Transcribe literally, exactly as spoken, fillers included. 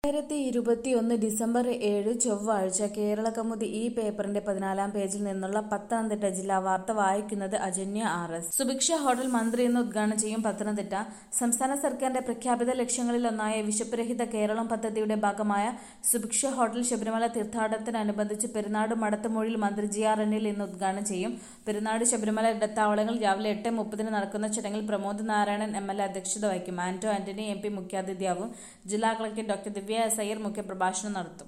രണ്ടായിരത്തി ഇരുപത്തിയൊന്ന് ഡിസംബർ ഏഴ് ചൊവ്വാഴ്ച കേരളകൗമുദി ഈ പേപ്പറിന്റെ പതിനാലാം പേജിൽ നിന്നുള്ള പത്തനംതിട്ട ജില്ലാ വാർത്ത വായിക്കുന്നത് Ajanya R S. Subhiksha hotel മന്ത്രി ഇന്ന് ഉദ്ഘാടനം ചെയ്യും. പത്തനംതിട്ട സംസ്ഥാന സർക്കാരിന്റെ പ്രഖ്യാപിത ലക്ഷ്യങ്ങളിലൊന്നായ വിശപ്പ് രഹിത കേരളം പദ്ധതിയുടെ ഭാഗമായ സുഭിക്ഷ ഹോട്ടൽ ശബരിമല തീർത്ഥാടനത്തോടനുബന്ധിച്ച് പെരുന്നാട് മടത്തുമൂഴിൽ മന്ത്രി ജി ആർ അനിൽ ഇന്ന് ഉദ്ഘാടനം ചെയ്യും. പെരുന്നാട് ശബരിമല ഇടത്താവളങ്ങളിൽ രാവിലെ എട്ട് മുപ്പതിന് നടക്കുന്ന ചടങ്ങിൽ Pramod Narayanan M L A അധ്യക്ഷത വഹിക്കും. ആന്റോ ആന്റണി എം പി മുഖ്യാതിഥിയാവും. ജില്ലാ collector doctor Divya S Iyer മുഖ്യപ്രഭാഷണം നടത്തും.